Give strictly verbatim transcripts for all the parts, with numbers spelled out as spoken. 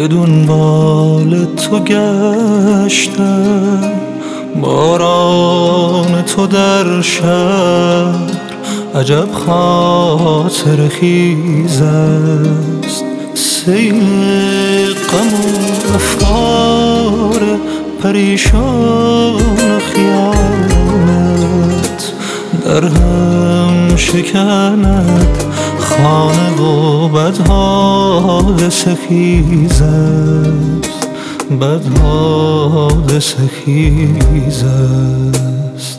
به دنبال تو گشتم، باران تو در شهر عجب خاطر خیز است. سیل غم و افکار پریشان خیالت در هم شکند خانه و بدحادثه خیز است، بدحادثه خیز است.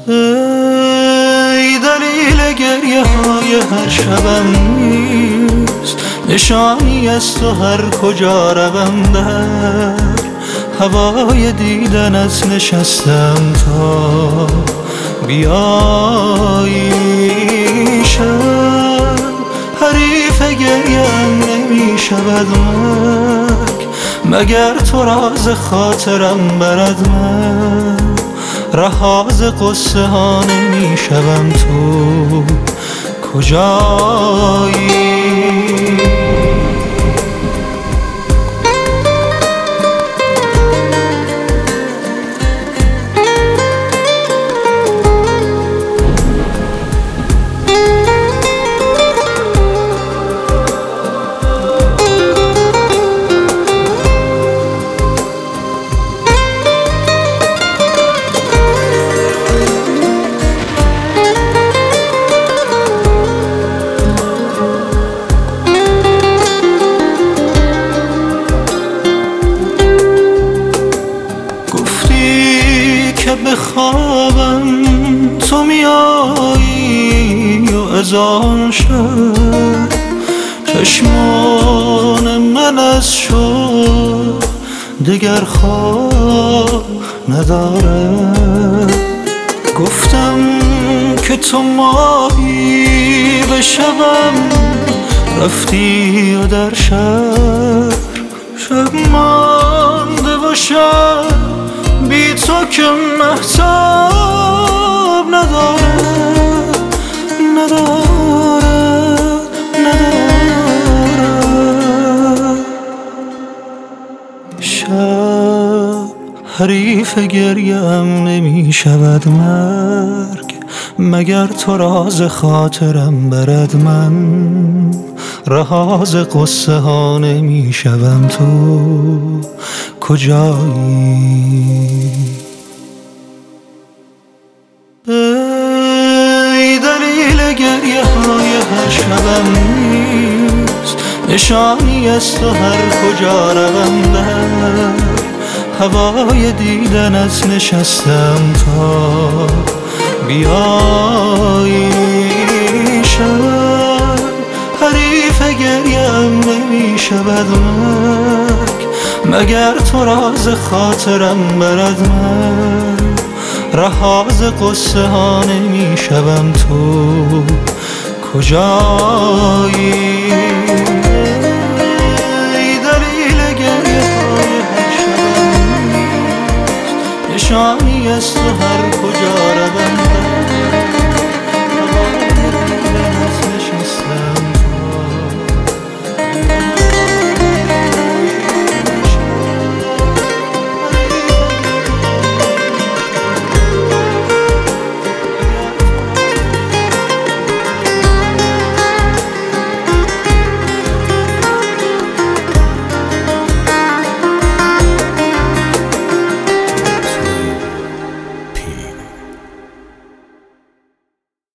ای دلیل گریه های هر شبم نیست، نشانی از تو هر کجا روم در هوای دیدنت نشستم تا بیایی شب. حریف گریم نمی شود مرگ مگر تو راز خاطرم برد من، رها ز قصه ها نمی شوم تو کجایی. که به خوابم تو میایی و از آن شب چشمان من از شوق دگر خواب ندارد. گفتم که تو ماهی به شبم رفتی و در شهر شب مانده و شب بی تو که مهتاب ندارد ندارد ندارد. شب حریف گریم نمی شود مرگ مگر تو راز خاطرم برد من، رها ز قصه ها نمی شوم تو کجایی. ای دلیل گریه های هر شبم نیست، نشانی از تو هر کجا روم در هوای دیدنت نشستم تا بیایی شب. حریف گریم نمی شود مرگ مگر تو راز خاطرم برد من، رها ز قصه ها نمی شوم تو کجایی. ای دلیل گریه های هر شبم نیست، نشانی از تو هر کجا روم